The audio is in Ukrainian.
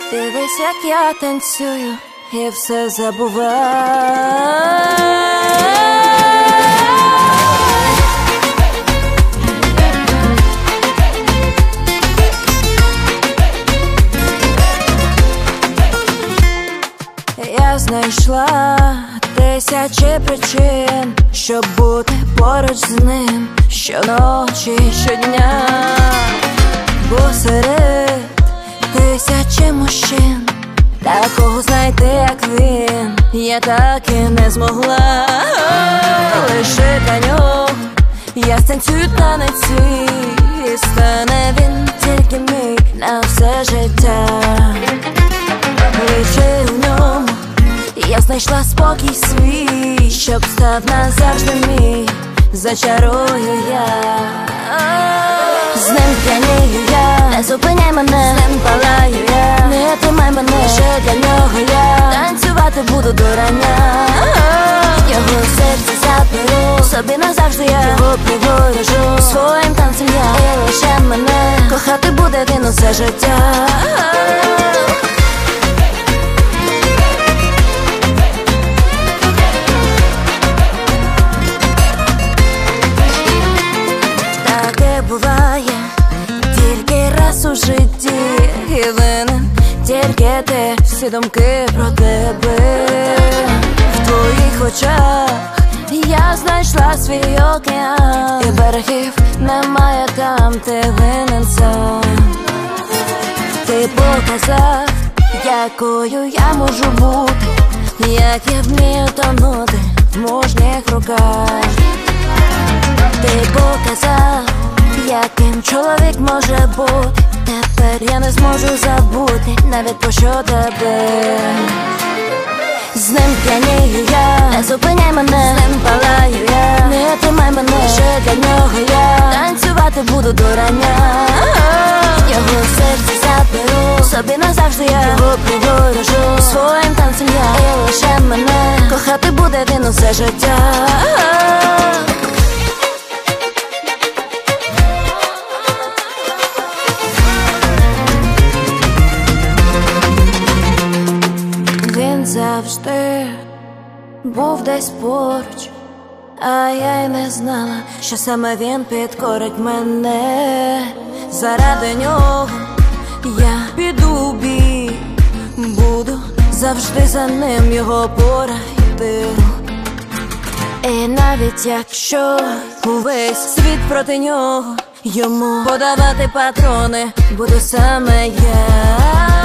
Дивись, як я танцюю і все забуваю. Я знайшла тисячі причин, щоб бути поруч з ним щоночі, щодня. Бо серед тисячі мужчин такого знайти, як він, я так і не змогла. Лише для нього я станцюю танець свій, і стане він тільки мій на все життя. Лише в ньому я знайшла спокій свій, щоб став назавжди мій, зачарую я. З ним п'янію я, не зупиняй мене, з ним палаю я, не тримай мене, лише для нього я танцювати буду до рання. Його серце заберу собі назавжди, я його приворожу своїм танцем я, і лише мене кохати буде він усе життя. Буває тільки раз у житті, і винен тільки ти, всі думки про тебе. В твоїх очах я знайшла свій океан, і берегів немає там, ти винен сам. Ти показав, якою я можу бути, як я вмію тонути в мужніх руках. Ти показав, яким чоловік може бути. Тепер я не зможу забути навіть про що тебе. З ним п'янію я, не зупиняй мене, з ним палаю я, не тримай мене, лише для нього я танцювати буду до рання. Його серце заберу собі назавжди, я його приворожу своїм танцем я, і лише мене кохати буде він усе життя. Завжди був десь поруч, а я й не знала, що саме він підкорить мене. Заради нього я піду у бій, буду завжди за ним його пора йти. І навіть якщо увесь світ проти нього, йому подавати патрони буду саме я.